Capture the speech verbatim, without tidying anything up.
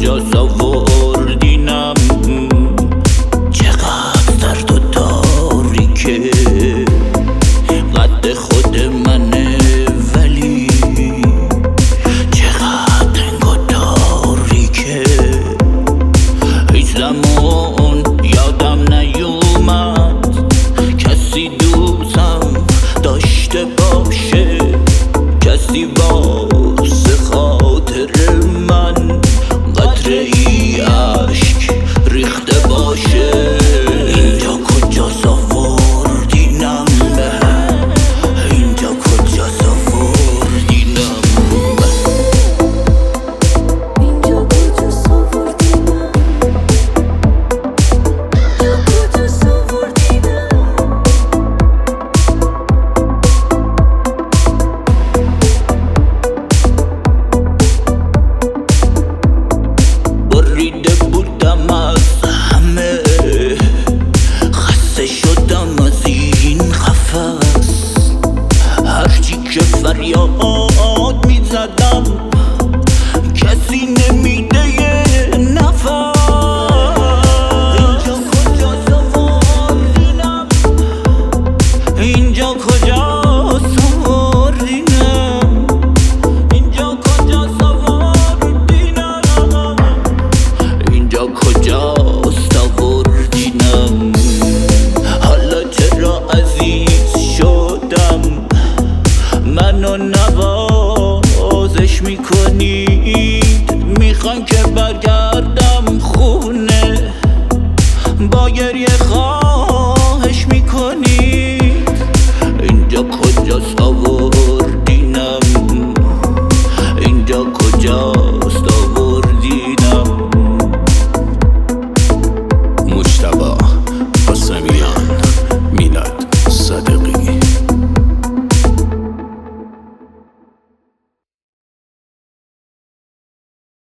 کجا آوردینم، چقدر درد و تاریکه قد خود منه، ولی چقدر انگار تاریکه. هیچ زمان یادم نیومد کسی دوستم داشته باشه، کسی واسه خاطر من قطره ای اشک ریخته باشه. اینجا کجاست آوردینم، اینجا کجاست آوردینم، اینجا کجاست آوردینم، اینجا کجاست آوردینم. بریده بودم از همه، خسته شدم از این قفس. هرچی که فریاد میزدم کسی نمیده یه نفس. اینجا کجاست آوردینم، اینجا کجاست آوردینم، اینجا کجاست آوردینم، اینجا کجاست آوردینم. حالا چرا عزیز شدم، منو نوازش میکنید، میخوان که برگردم خونه با گریه خواه